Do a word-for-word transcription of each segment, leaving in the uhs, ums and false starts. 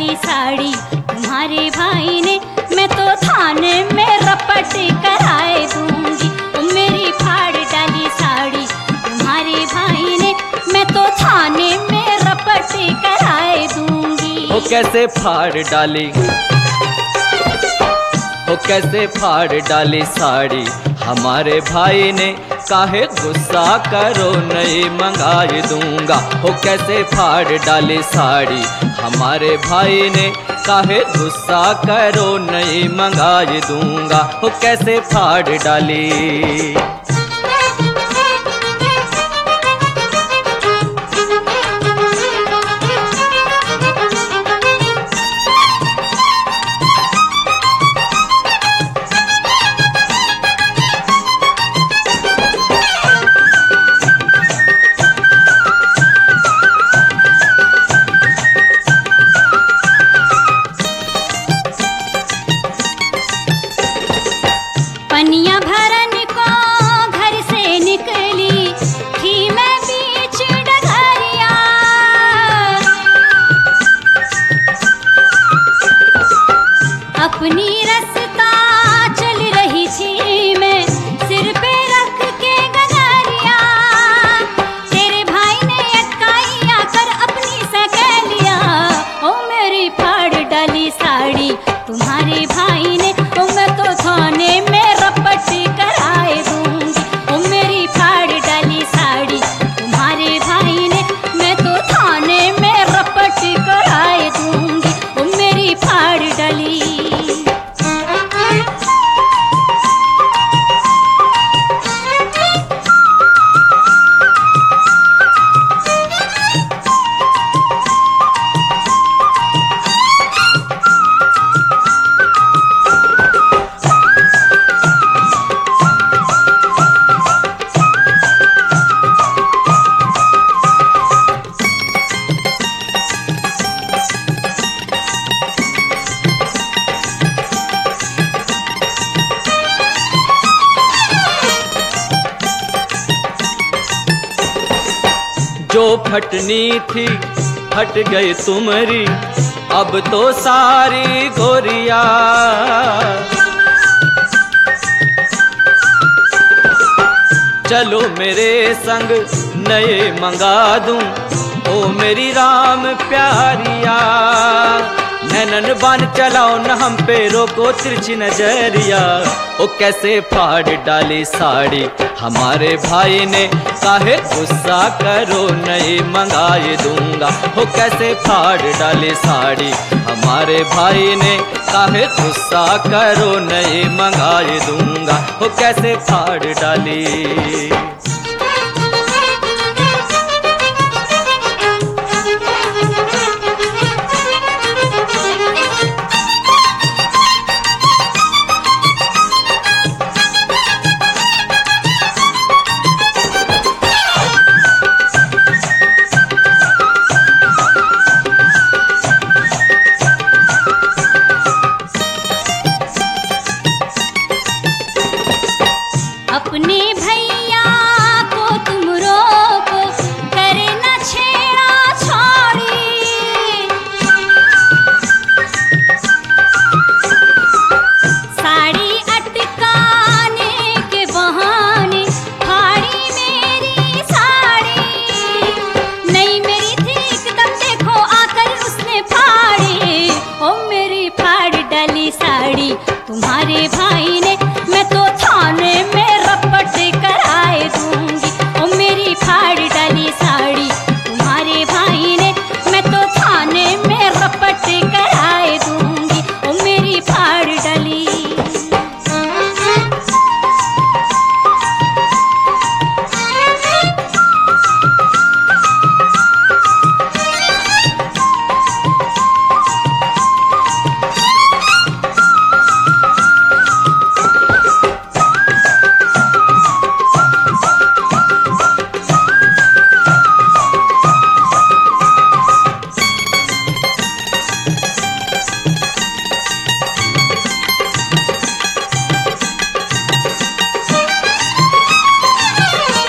डाली साड़ी तुम्हारे भाई ने, मैं तो थाने में रपट कराए दूंगी। ओ मेरी फाड़ डाली साड़ी तुम्हारे भाई ने, मैं तो थाने में रपट कराए दूंगी। हो कैसे फाड़ डाली, हो कैसे फाड़ डाली साड़ी हमारे भाई ने, काहे गुस्सा करो नहीं मंगाए दूंगा। हो कैसे फाड़ डाली साड़ी हमारे भाई ने, काहे गुस्सा करो नहीं मंगाए दूंगा। हो कैसे फाड़ डाली। पनिया भरन को घर से निकली थी मैं बीच डगरिया, अपनी रास्ता चल रही थी मैं सिर पे रख के गगरिया। तेरे भाई ने अटकाई आकर अपनी सकेलिया, ओ मेरी फाड़ डाली साड़ी तुम्हारे भाई ने, ओ मैं तो थाने में रपट कराए दूंगी। ओ मेरी फाड़ डाली साड़ी तुम्हारे भाई ने, मैं तो थाने में रपट कराए दूंगी। ओ मेरी फाड़ डाली। जो फटनी थी फट गई तुम्हारी, अब तो सारी गोरिया। चलो मेरे संग नए मंगा दूं, ओ मेरी राम प्यारिया। नैनन बान चलाओ न हम पे रोको तिरछी नजरिया। ओ कैसे फाड़ डाली साड़ी हमारे भाई ने, काहे गुस्सा करो नहीं मंगाए दूंगा। हो कैसे फाड़ डाली साड़ी हमारे भाई ने, काहे गुस्सा करो नहीं मंगाए दूंगा। हो कैसे फाड़ डाली। अपने भैया को तुम रोको, करे न छेड़ा छोड़ी। साड़ी अटकाने के बहाने फाड़ी मेरी साड़ी। नहीं मेरी थी एकदम देखो आकर उसने फाड़ी। ओ मेरी फाड़ डाली साड़ी तुम्हारे भाई ने, मैं तो थाने में रपट कराए दूंगी। ओ मेरी फाड़ डाली साड़ी तुम्हारे भाई ने, मैं तो थाने में रपट कराए दूंगी। ओ मेरी फाड़ डाली।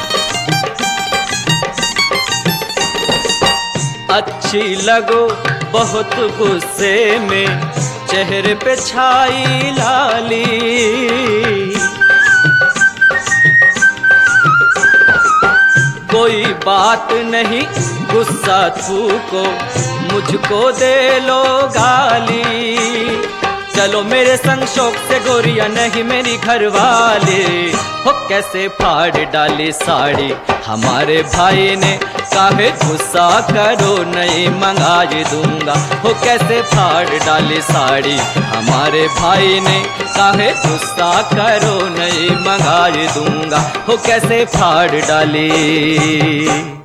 अच्छी लगो बहुत गुस्से में चेहरे पे छाई लाली। कोई बात नहीं गुस्सा थूको, मुझको दे लो गाली। चलो मेरे संग शौक से गोरिया नहीं मेरी घरवाली। हो कैसे फाड़ डाली साड़ी हमारे भाई ने, काहे गुस्सा करो नहीं मंगाई दूंगा। हो कैसे फाड़ डाली साड़ी हमारे भाई ने, काहे गुस्सा करो नहीं मंगाई दूंगा। हो कैसे फाड़ डाली।